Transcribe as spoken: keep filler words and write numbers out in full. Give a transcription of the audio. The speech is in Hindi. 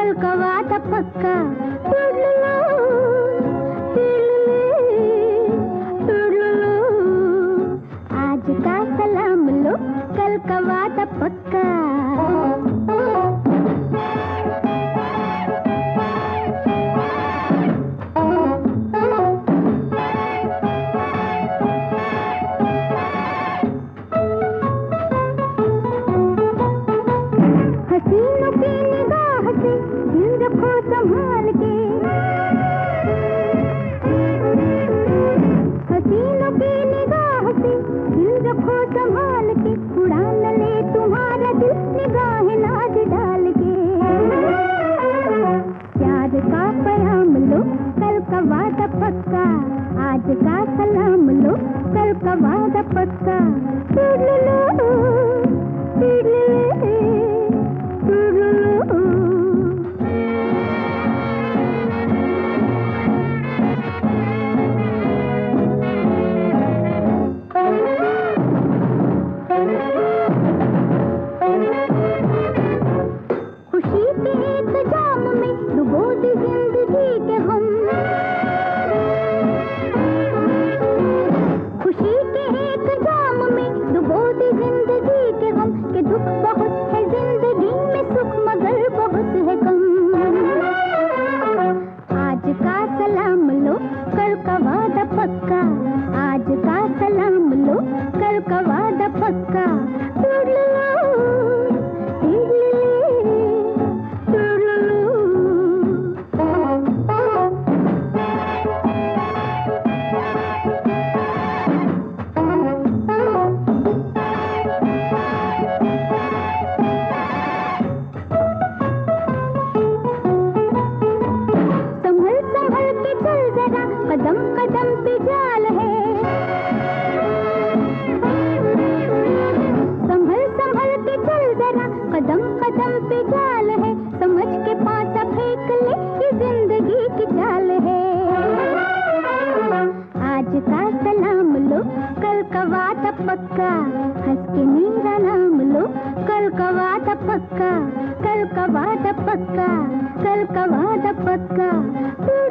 कल का वादा पक्का। टुडलू, टुडलू, आज का सलाम लो, कल का वादा पक्का। हसीनों की निगाह से दिल रखो संभाल के, हसीनों की निगाह से दिल रखो संभाल के, उड़ा न ले तुम्हारा दिल निगाह नाज डाल के। प्यार का पैगाम लो, कल का वादा पक्का, आज का सलाम लो, कल का वादा पक्का। टुडलू, टुडलू, खुशी के एक जाम में डुबो दी जिंदगी के हम, खुशी के एक जाम में डुबो दी जिंदगी के हम, के दुख बहुत है जिंदगी में, सुख मगर बहुत है कम। आज का सलाम लो, कल का वादा पक्का, आज का सलाम लो, कल का वादा पक्का। टुडलू, कदम कदम पे जाल है, संभल संभल के चल जरा, कदम कदम पे जाल है, समझ के पासा फेंक ले, ये जिंदगी की चाल है। आज का सलाम लो, कल का वादा पक्का, हंस के मेरा नाम लो, कल का वादा पक्का, कल का वादा पक्का, कल का वादा पक्का।